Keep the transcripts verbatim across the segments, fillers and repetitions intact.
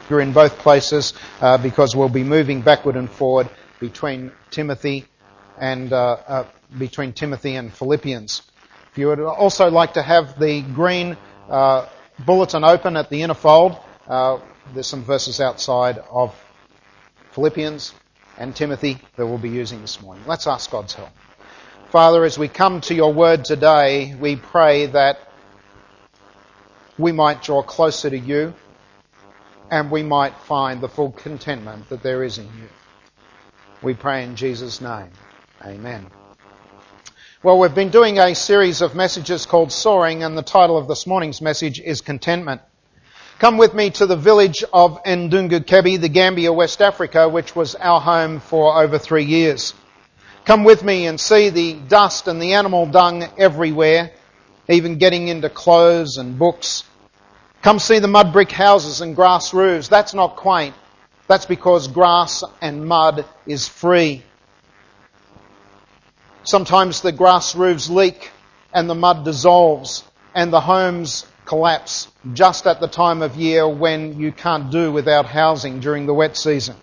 You're in both places uh, because we'll be moving backward and forward between Timothy and uh, uh, between Timothy and Philippians. If you would also like to have the green uh, bulletin open at the inner fold, uh, there's some verses outside of Philippians and Timothy that we'll be using this morning. Let's ask God's help. Father, as we come to your word today, we pray that we might draw closer to you and we might find the full contentment that there is in you. We pray in Jesus' name. Amen. Well, we've been doing a series of messages called Soaring, and the title of this morning's message is Contentment. Come with me to the village of Ndungu Kebi, the Gambia, West Africa, which was our home for over three years. Come with me and see the dust and the animal dung everywhere, even getting into clothes and books. Come see the mud brick houses and grass roofs. That's not quaint. That's because grass and mud is free. Sometimes the grass roofs leak and the mud dissolves and the homes collapse just at the time of year when you can't do without housing during the wet season.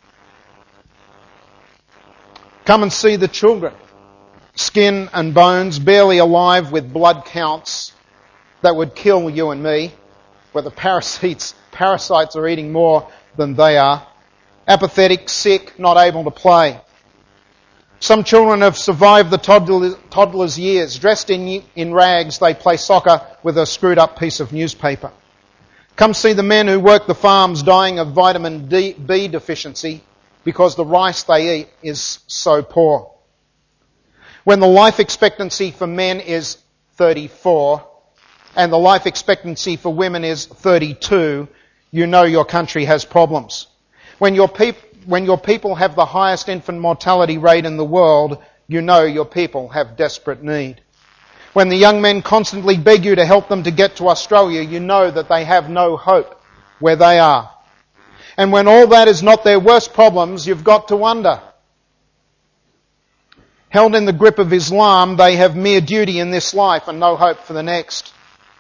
Come and see the children, skin and bones, barely alive with blood counts that would kill you and me, where the parasites, parasites are eating more than they are. Apathetic, sick, not able to play. Some children have survived the toddler, toddler's years. Dressed in, in rags, they play soccer with a screwed up piece of newspaper. Come see the men who work the farms dying of vitamin D, B deficiency because the rice they eat is so poor. When the life expectancy for men is thirty-four, and the life expectancy for women is thirty-two, you know your country has problems. When your, peop- when your people have the highest infant mortality rate in the world, you know your people have desperate need. When the young men constantly beg you to help them to get to Australia, you know that they have no hope where they are. And when all that is not their worst problems, you've got to wonder. Held in the grip of Islam, they have mere duty in this life and no hope for the next.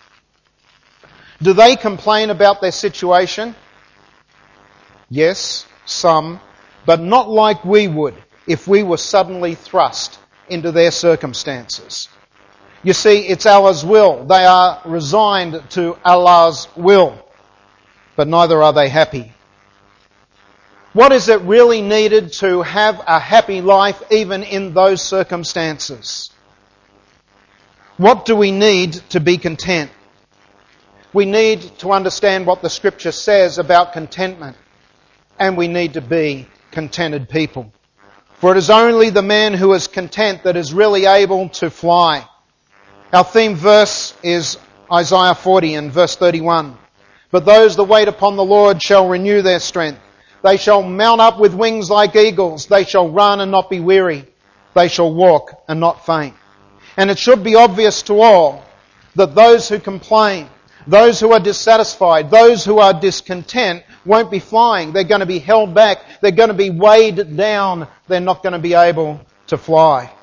Do they complain about their situation? Yes, some, but not like we would if we were suddenly thrust into their circumstances. You see, it's Allah's will. They are resigned to Allah's will, but neither are they happy. What is it really needed to have a happy life even in those circumstances? What do we need to be content? We need to understand what the Scripture says about contentment, and we need to be contented people. For it is only the man who is content that is really able to fly. Our theme verse is Isaiah forty and verse thirty-one. But those that wait upon the Lord shall renew their strength. They shall mount up with wings like eagles. They shall run and not be weary. They shall walk and not faint. And it should be obvious to all that those who complain, those who are dissatisfied, those who are discontent won't be flying. They're going to be held back. They're going to be weighed down. They're not going to be able to fly.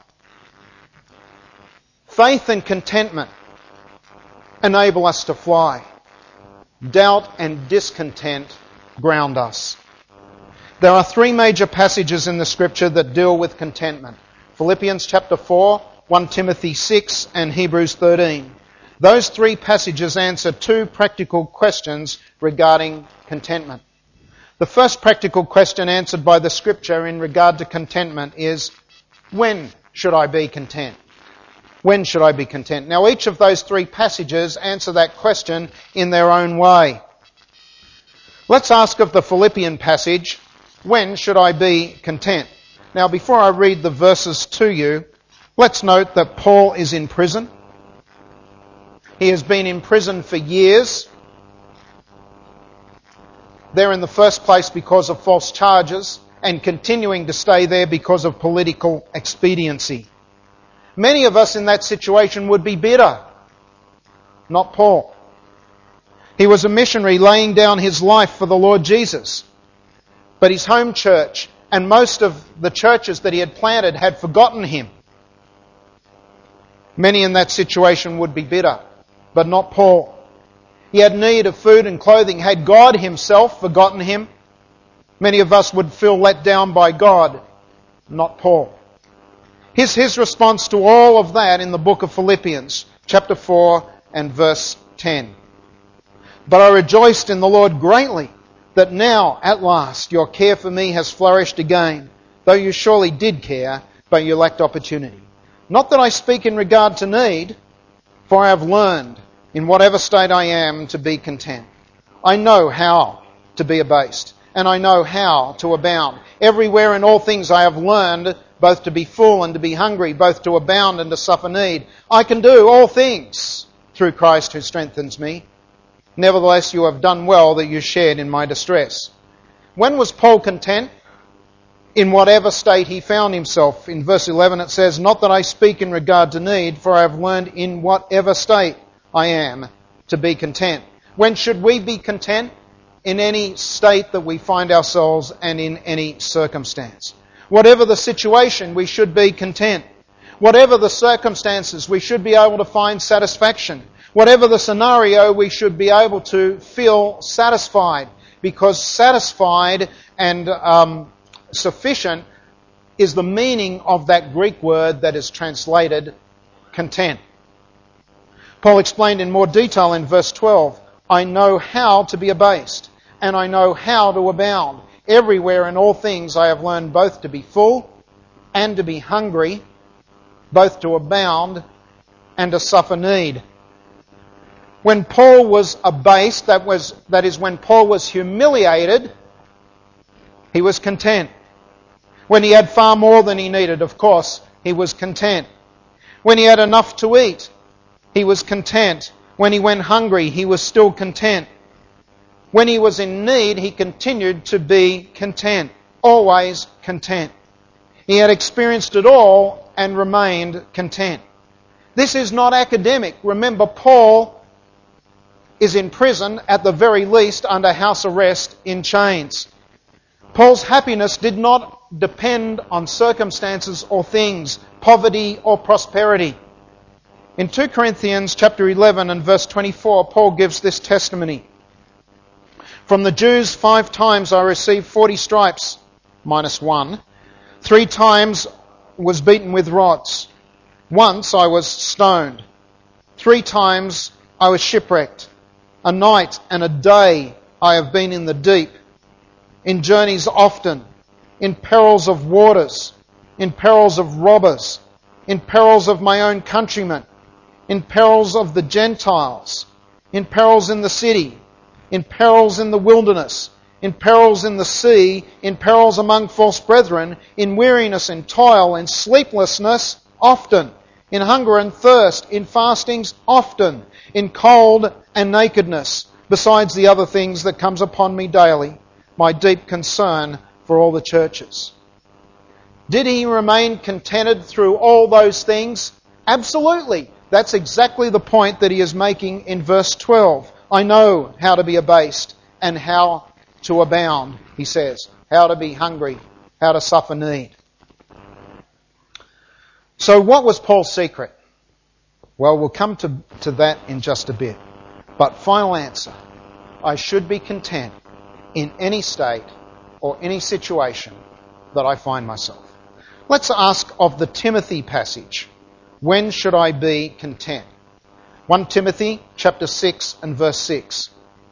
Faith and contentment enable us to fly. Doubt and discontent ground us. There are three major passages in the Scripture that deal with contentment. Philippians chapter four, First Timothy six and Hebrews thirteen. Those three passages answer two practical questions regarding contentment. The first practical question answered by the Scripture in regard to contentment is, when should I be content? When should I be content? Now each of those three passages answer that question in their own way. Let's ask of the Philippian passage, when should I be content? Now before I read the verses to you, let's note that Paul is in prison. He has been in prison for years. There in the first place because of false charges and continuing to stay there because of political expediency. Many of us in that situation would be bitter. Not Paul. He was a missionary laying down his life for the Lord Jesus. But his home church and most of the churches that he had planted had forgotten him. Many in that situation would be bitter, but not Paul. He had need of food and clothing. Had God himself forgotten him? Many of us would feel let down by God, not Paul. Here's his response to all of that in the book of Philippians, chapter four and verse ten. But I rejoiced in the Lord greatly that now, at last, your care for me has flourished again, though you surely did care, but you lacked opportunity. Not that I speak in regard to need, for I have learned, in whatever state I am, to be content. I know how to be abased, and I know how to abound. Everywhere in all things I have learned both to be full and to be hungry, both to abound and to suffer need. I can do all things through Christ who strengthens me. Nevertheless, you have done well that you shared in my distress. When was Paul content? In whatever state he found himself. In verse eleven it says, not that I speak in regard to need, for I have learned in whatever state I am to be content. When should we be content? In any state that we find ourselves and in any circumstance. Whatever the situation, we should be content. Whatever the circumstances, we should be able to find satisfaction. Whatever the scenario, we should be able to feel satisfied, because satisfied and um, sufficient is the meaning of that Greek word that is translated content. Paul explained in more detail in verse twelve, I know how to be abased, and I know how to abound. Everywhere in all things I have learned both to be full and to be hungry, both to abound and to suffer need. When Paul was abased, that was that is when Paul was humiliated, he was content. When he had far more than he needed, of course, he was content. When he had enough to eat, he was content. When he went hungry, he was still content. When he was in need, he continued to be content, always content. He had experienced it all and remained content. This is not academic. Remember, Paul is in prison, at the very least under house arrest in chains. Paul's happiness did not depend on circumstances or things, poverty or prosperity. In Second Corinthians chapter eleven and verse twenty-four, Paul gives this testimony. From the Jews five times I received forty stripes, minus one. Three times was beaten with rods. Once I was stoned. Three times I was shipwrecked. A night and a day I have been in the deep, in journeys often, in perils of waters, in perils of robbers, in perils of my own countrymen, in perils of the Gentiles, in perils in the city, in perils in the wilderness, in perils in the sea, in perils among false brethren, in weariness and toil, in sleeplessness often, in hunger and thirst, in fastings often, in cold and nakedness, besides the other things that comes upon me daily, my deep concern for all the churches. Did he remain contented through all those things? Absolutely. That's exactly the point that he is making in verse twelve. I know how to be abased and how to abound, he says. How to be hungry, how to suffer need. So what was Paul's secret? Well, we'll come to, to that in just a bit. But final answer, I should be content in any state or any situation that I find myself. Let's ask of the Timothy passage. When should I be content? First Timothy chapter six and verse six.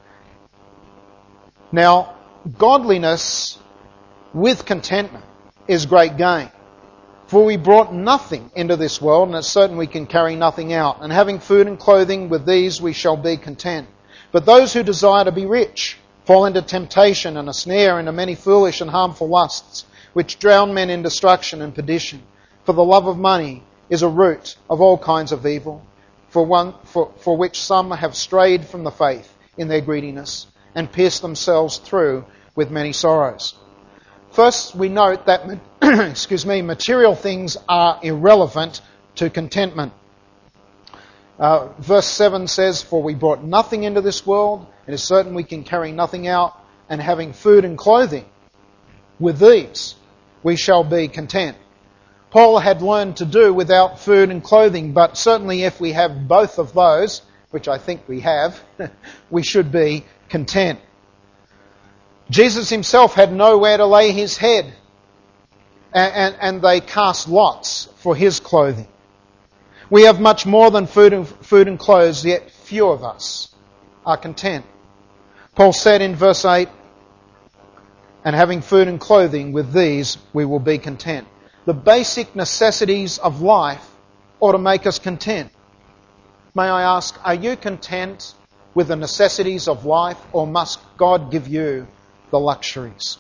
Now, godliness with contentment is great gain. For we brought nothing into this world, and it's certain we can carry nothing out. And having food and clothing, with these we shall be content. But those who desire to be rich fall into temptation and a snare, into many foolish and harmful lusts, which drown men in destruction and perdition. For the love of money is a root of all kinds of evil, for, one, for, for which some have strayed from the faith in their greediness, and pierced themselves through with many sorrows. First, we note that excuse me, material things are irrelevant to contentment. Uh, verse seven says, for we brought nothing into this world, it is certain we can carry nothing out, and having food and clothing, with these we shall be content. Paul had learned to do without food and clothing, but certainly if we have both of those, which I think we have, we should be content. Jesus himself had nowhere to lay his head, and, and, and they cast lots for his clothing. We have much more than food and, food and clothes, yet few of us are content. Paul said in verse eight, and having food and clothing, with these we will be content. The basic necessities of life ought to make us content. May I ask, are you content with the necessities of life, or must God give you the luxuries?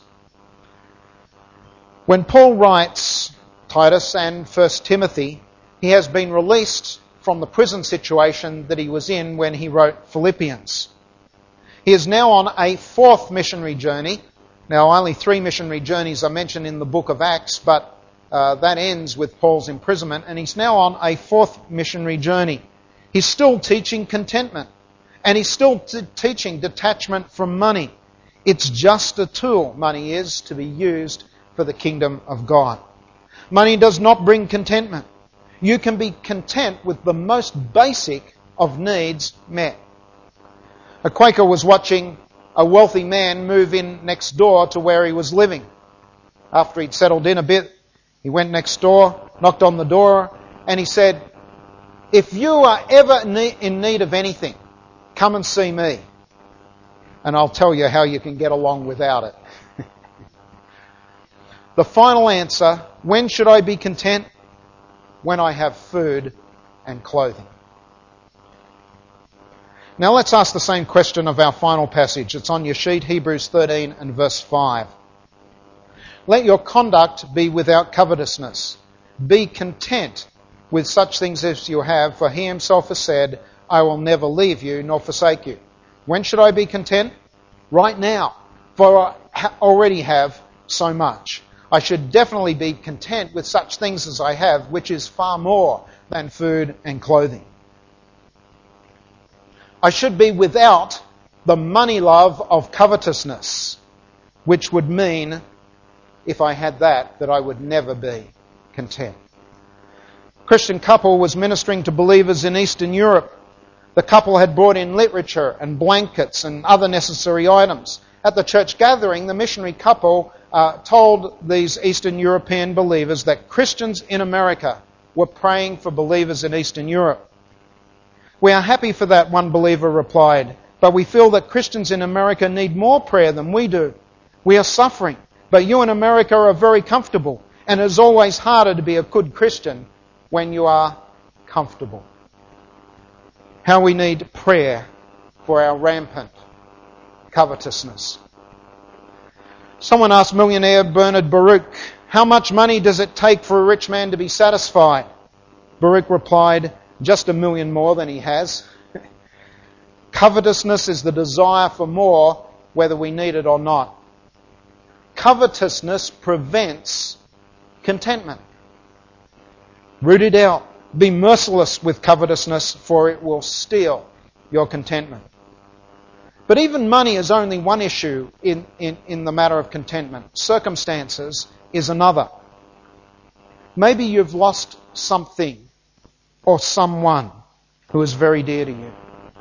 When Paul writes Titus and First Timothy, he has been released from the prison situation that he was in when he wrote Philippians. He is now on a fourth missionary journey. Now, only three missionary journeys are mentioned in the book of Acts, but uh, that ends with Paul's imprisonment, and he's now on a fourth missionary journey. He's still teaching contentment, and he's still t- teaching detachment from money. It's just a tool, money is, to be used for the kingdom of God. Money does not bring contentment. You can be content with the most basic of needs met. A Quaker was watching a wealthy man move in next door to where he was living. After he'd settled in a bit, he went next door, knocked on the door, and he said, "If you are ever in need of anything, come and see me, and I'll tell you how you can get along without it." The final answer, when should I be content? When I have food and clothing. Now let's ask the same question of our final passage. It's on your sheet, Hebrews thirteen and verse five. Let your conduct be without covetousness. Be content with such things as you have, for he himself has said, I will never leave you nor forsake you. When should I be content? Right now, for I already have so much. I should definitely be content with such things as I have, which is far more than food and clothing. I should be without the money love of covetousness, which would mean, if I had that, that I would never be content. A Christian couple was ministering to believers in Eastern Europe. The couple had brought in literature and blankets and other necessary items. At the church gathering, the missionary couple uh, told these Eastern European believers that Christians in America were praying for believers in Eastern Europe. We are happy for that, one believer replied, but we feel that Christians in America need more prayer than we do. We are suffering, but you in America are very comfortable, and it is always harder to be a good Christian when you are comfortable. How we need prayer for our rampant covetousness. Someone asked millionaire Bernard Baruch, how much money does it take for a rich man to be satisfied? Baruch replied, just a million more than he has. Covetousness is the desire for more, whether we need it or not. Covetousness prevents contentment. Root it out. Be merciless with covetousness, for it will steal your contentment. But even money is only one issue in, in, in the matter of contentment. Circumstances is another. Maybe you've lost something or someone who is very dear to you.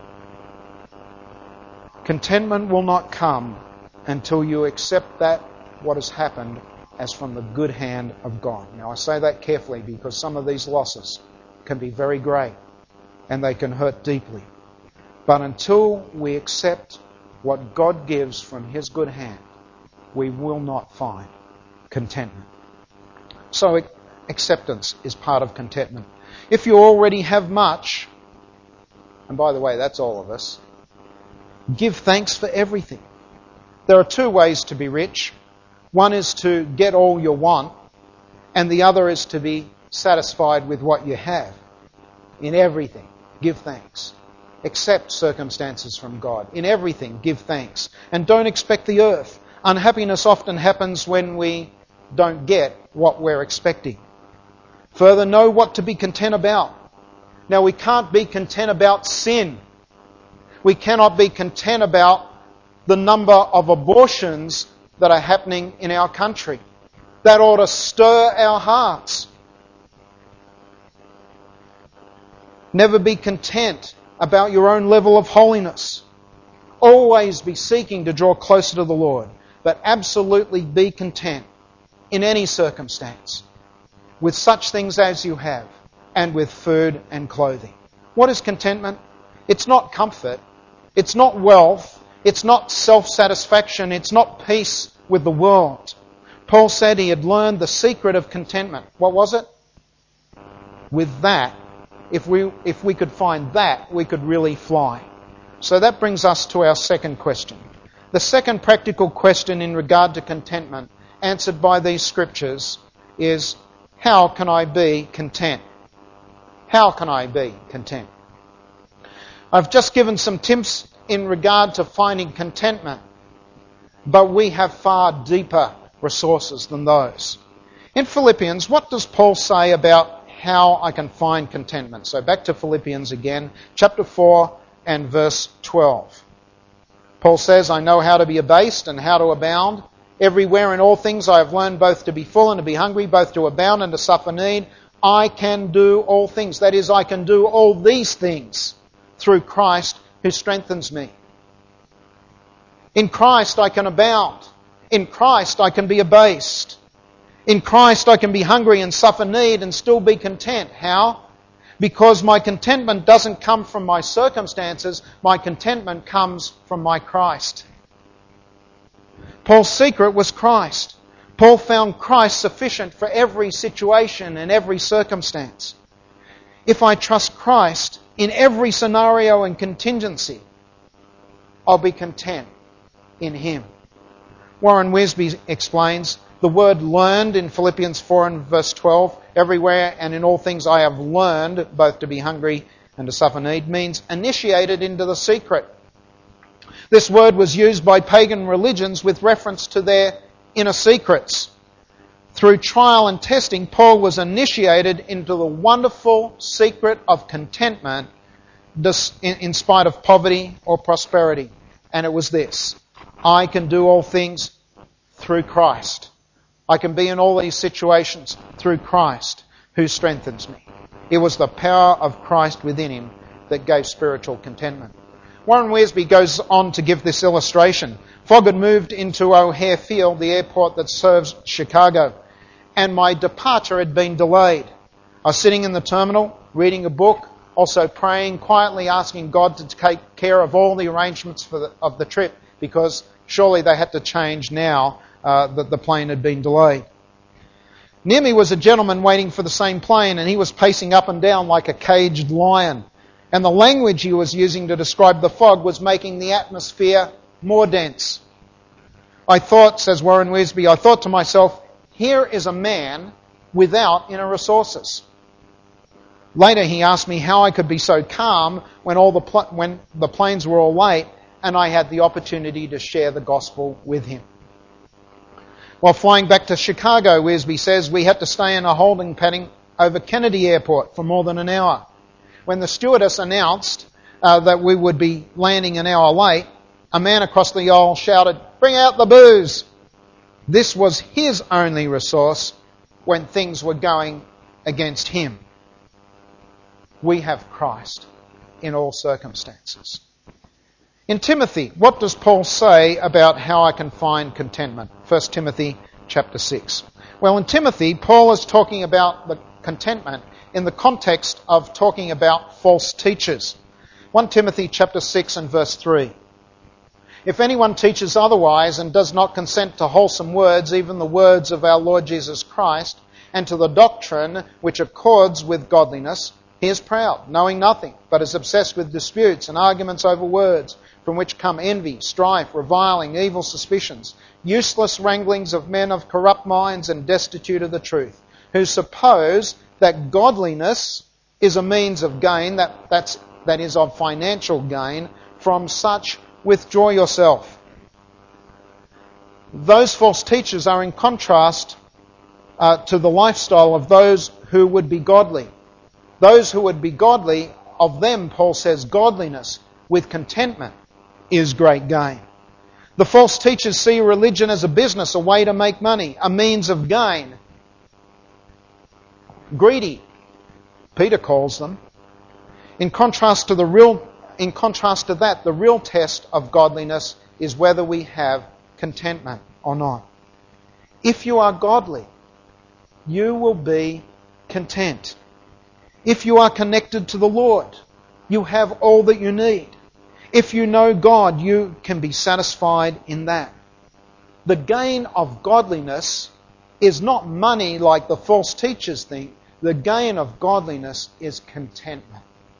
Contentment will not come until you accept that what has happened as from the good hand of God. Now I say that carefully because some of these losses can be very great and they can hurt deeply. But until we accept what God gives from His good hand, we will not find contentment. So acceptance is part of contentment. If you already have much, and by the way, that's all of us, give thanks for everything. There are two ways to be rich. One is to get all you want, and the other is to be satisfied with what you have. In everything, give thanks. Accept circumstances from God. In everything, give thanks. And don't expect the earth. Unhappiness often happens when we don't get what we're expecting. Further, know what to be content about. Now, we can't be content about sin. We cannot be content about the number of abortions that are happening in our country. That ought to stir our hearts. Never be content about your own level of holiness. Always be seeking to draw closer to the Lord, but absolutely be content in any circumstance with such things as you have and with food and clothing. What is contentment? It's not comfort. It's not wealth. It's not self-satisfaction. It's not peace with the world. Paul said he had learned the secret of contentment. What was it? With that, if we, if we could find that, we could really fly. So that brings us to our second question. The second practical question in regard to contentment, answered by these scriptures, is, how can I be content? How can I be content? I've just given some tips in regard to finding contentment, but we have far deeper resources than those. In Philippians, what does Paul say about how I can find contentment? So back to Philippians again, chapter four and verse twelve. Paul says, I know how to be abased and how to abound. Everywhere in all things I have learned both to be full and to be hungry, both to abound and to suffer need. I can do all things. That is, I can do all these things through Christ who strengthens me. In Christ I can abound. In Christ I can be abased. In Christ I can be hungry and suffer need and still be content. How? Because my contentment doesn't come from my circumstances. My contentment comes from my Christ. Paul's secret was Christ. Paul found Christ sufficient for every situation and every circumstance. If I trust Christ in every scenario and contingency, I'll be content in Him. Warren Wiersbe explains, the word learned in Philippians four and verse twelve, everywhere and in all things I have learned both to be hungry and to suffer need, means initiated into the secret. This word was used by pagan religions with reference to their inner secrets. Through trial and testing, Paul was initiated into the wonderful secret of contentment in spite of poverty or prosperity. And it was this: I can do all things through Christ. I can be in all these situations through Christ who strengthens me. It was the power of Christ within him that gave spiritual contentment. Warren Wiersbe goes on to give this illustration. Fog had moved into O'Hare Field, the airport that serves Chicago, and my departure had been delayed. I was sitting in the terminal, reading a book, also praying, quietly asking God to take care of all the arrangements for the, of the trip, because surely they had to change now uh, that the plane had been delayed. Near me was a gentleman waiting for the same plane, and he was pacing up and down like a caged lion. And the language he was using to describe the fog was making the atmosphere more dense. I thought, says Warren Wiersbe, I thought to myself, here is a man without inner resources. Later he asked me how I could be so calm when all the pl- when the planes were all late and I had the opportunity to share the gospel with him. While flying back to Chicago, Wiersbe says, we had to stay in a holding pattern over Kennedy Airport for more than an hour. When the stewardess announced uh, that we would be landing an hour late, a man across the aisle shouted, "Bring out the booze!" This was his only resource when things were going against him. We have Christ in all circumstances. In Timothy, what does Paul say about how I can find contentment? First Timothy chapter six. Well, in Timothy, Paul is talking about the contentment in the context of talking about false teachers. First Timothy chapter six and verse three. If anyone teaches otherwise and does not consent to wholesome words, even the words of our Lord Jesus Christ, and to the doctrine which accords with godliness, he is proud, knowing nothing, but is obsessed with disputes and arguments over words, from which come envy, strife, reviling, evil suspicions, useless wranglings of men of corrupt minds and destitute of the truth, who suppose that godliness is a means of gain, that, that's, that is of financial gain. From such withdraw yourself. Those false teachers are in contrast uh, to the lifestyle of those who would be godly. Those who would be godly, of them, Paul says, godliness with contentment is great gain. The false teachers see religion as a business, a way to make money, a means of gain. Greedy, Peter calls them. In contrast to the real, in contrast to that, the real test of godliness is whether we have contentment or not. If you are godly, you will be content. If you are connected to the Lord, you have all that you need. If you know God, you can be satisfied in that. The gain of godliness is not money like the false teachers think. The gain of godliness is contentment.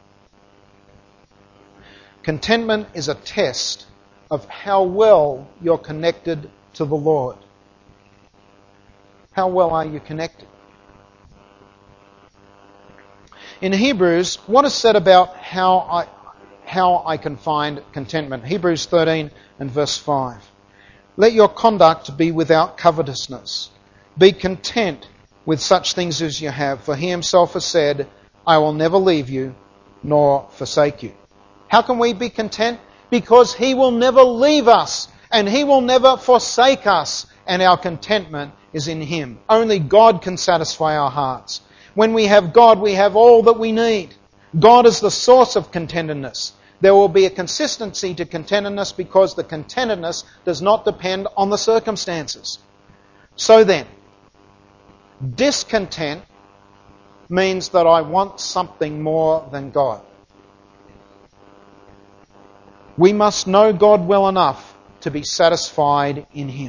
Contentment is a test of how well you're connected to the Lord. How well are you connected? In Hebrews, what is said about how I, how I can find contentment? Hebrews thirteen and verse five. Let your conduct be without covetousness. Be content with such things as you have, for he himself has said, I will never leave you nor forsake you. How can we be content? Because he will never leave us and he will never forsake us, and our contentment is in him. Only God can satisfy our hearts. When we have God, we have all that we need. God is the source of contentedness. There will be a consistency to contentedness because the contentedness does not depend on the circumstances. So then, discontent means that I want something more than God. We must know God well enough to be satisfied in him.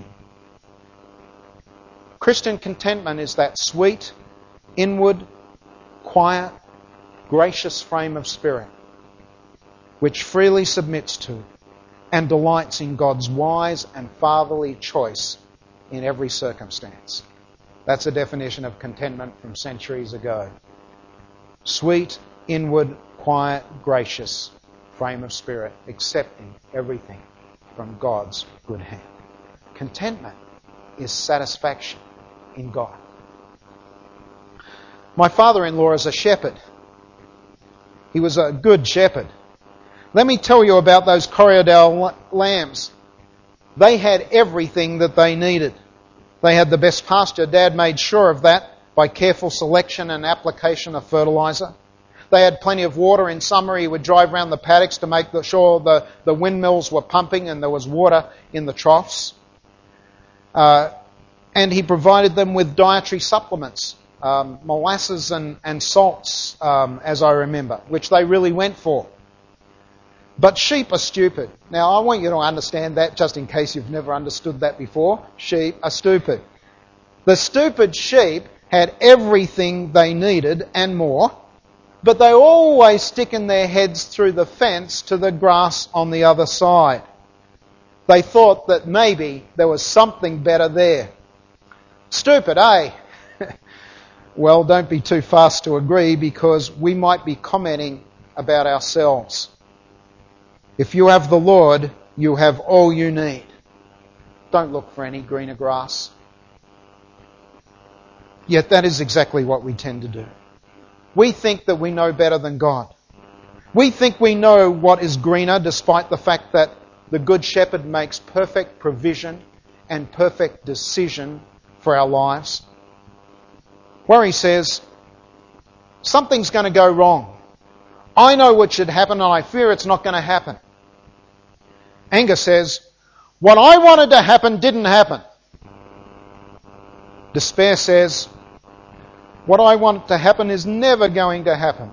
Christian contentment is that sweet, inward, quiet, gracious frame of spirit which freely submits to and delights in God's wise and fatherly choice in every circumstance. That's a definition of contentment from centuries ago. Sweet, inward, quiet, gracious frame of spirit, accepting everything from God's good hand. Contentment is satisfaction in God. My father-in-law is a shepherd. He was a good shepherd. Let me tell you about those Corriedale lambs. They had everything that they needed. They had the best pasture. Dad made sure of that by careful selection and application of fertiliser. They had plenty of water. In summer, he would drive around the paddocks to make sure the, the windmills were pumping and there was water in the troughs. Uh, and he provided them with dietary supplements, um, molasses and, and salts, um, as I remember, which they really went for. But sheep are stupid. Now, I want you to understand that just in case you've never understood that before. Sheep are stupid. The stupid sheep had everything they needed and more, but they always stick in their heads through the fence to the grass on the other side. They thought that maybe there was something better there. Stupid, eh? Well, don't be too fast to agree, because we might be commenting about ourselves. If you have the Lord, you have all you need. Don't look for any greener grass. Yet that is exactly what we tend to do. We think that we know better than God. We think we know what is greener, despite the fact that the Good Shepherd makes perfect provision and perfect decision for our lives. Where he says, something's going to go wrong. I know what should happen and I fear it's not going to happen. Anger says, what I wanted to happen didn't happen. Despair says, what I want to happen is never going to happen.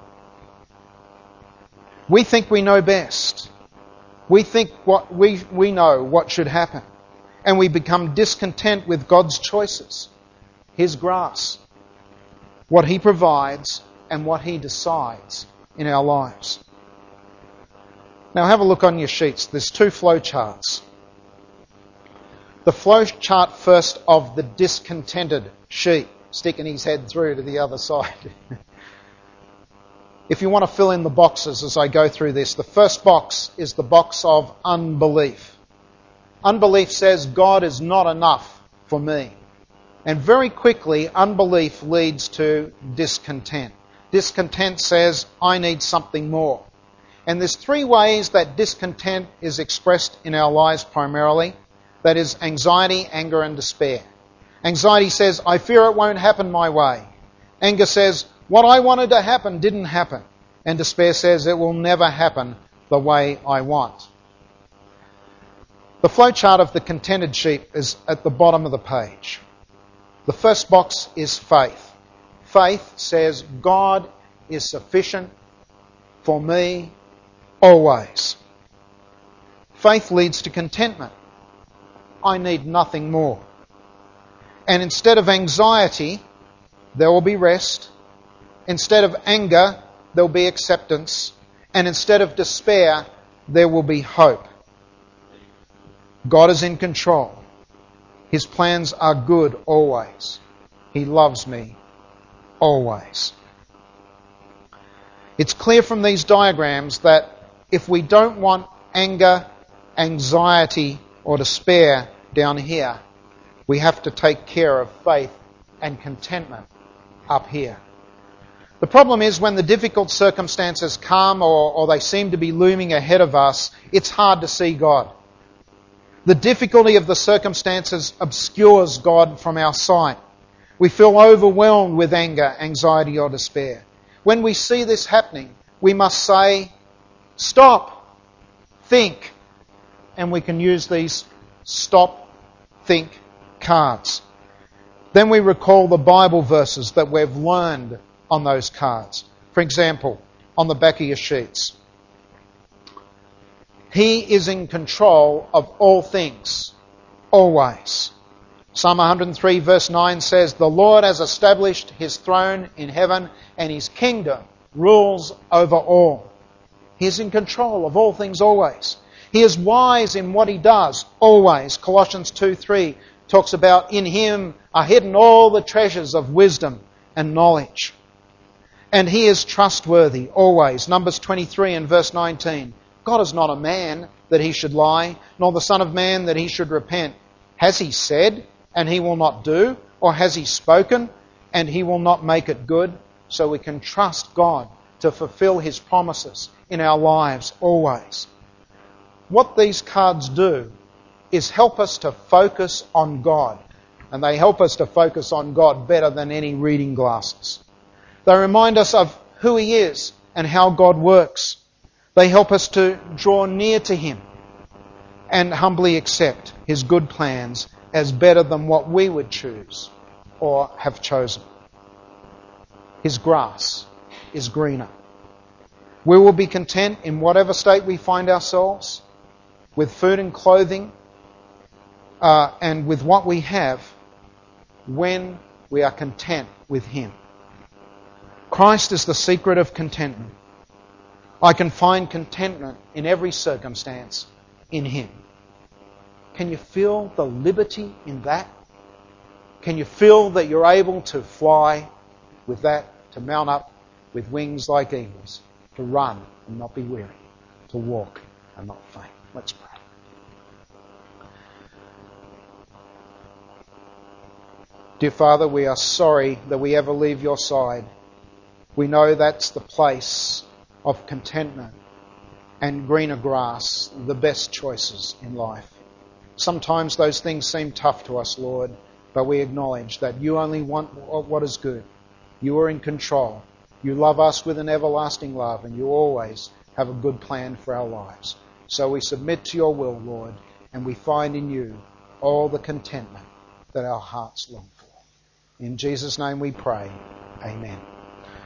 We think we know best. We think what we, we know what should happen. And we become discontent with God's choices, his grace, what he provides and what he decides in our lives. Now have a look on your sheets. There's two flow charts. The flow chart first of the discontented sheep, sticking his head through to the other side. If you want to fill in the boxes as I go through this, the first box is the box of unbelief. Unbelief says God is not enough for me. And very quickly, unbelief leads to discontent. Discontent says, I need something more. And there's three ways that discontent is expressed in our lives primarily. That is anxiety, anger and despair. Anxiety says, I fear it won't happen my way. Anger says, what I wanted to happen didn't happen. And despair says, it will never happen the way I want. The flowchart of the contented sheep is at the bottom of the page. The first box is faith. Faith says, God is sufficient for me always. Faith leads to contentment. I need nothing more. And instead of anxiety, there will be rest. Instead of anger, there will be acceptance. And instead of despair, there will be hope. God is in control. His plans are good always. He loves me always. It's clear from these diagrams that if we don't want anger, anxiety, or despair down here, we have to take care of faith and contentment up here. The problem is when the difficult circumstances come or, or they seem to be looming ahead of us, it's hard to see God. The difficulty of the circumstances obscures God from our sight. We feel overwhelmed with anger, anxiety, or despair. When we see this happening, we must say, stop, think, and we can use these stop, think cards. Then we recall the Bible verses that we've learned on those cards. For example, on the back of your sheets. He is in control of all things, always. Psalm one hundred three verse nine says, the Lord has established His throne in heaven and His kingdom rules over all. He is in control of all things always. He is wise in what He does always. Colossians two three talks about in Him are hidden all the treasures of wisdom and knowledge. And He is trustworthy always. Numbers twenty-three and verse nineteen. God is not a man that He should lie, nor the Son of Man that He should repent. Has He said, and He will not do? Or has He spoken, and He will not make it good? So we can trust God to fulfill His promises in our lives always. What these cards do is help us to focus on God. And they help us to focus on God better than any reading glasses. They remind us of who He is and how God works. They help us to draw near to Him and humbly accept His good plans as better than what we would choose or have chosen. His grass is greener. We will be content in whatever state we find ourselves, with food and clothing, uh, and with what we have, when we are content with Him. Christ is the secret of contentment. I can find contentment in every circumstance in Him. Can you feel the liberty in that? Can you feel that you're able to fly with that, to mount up with wings like eagles, to run and not be weary, to walk and not faint? Let's pray. Dear Father, we are sorry that we ever leave your side. We know that's the place of contentment and greener grass, the best choices in life. Sometimes those things seem tough to us, Lord, but we acknowledge that you only want what is good. You are in control. You love us with an everlasting love, and you always have a good plan for our lives. So we submit to your will, Lord, and we find in you all the contentment that our hearts long for. In Jesus' name we pray. Amen.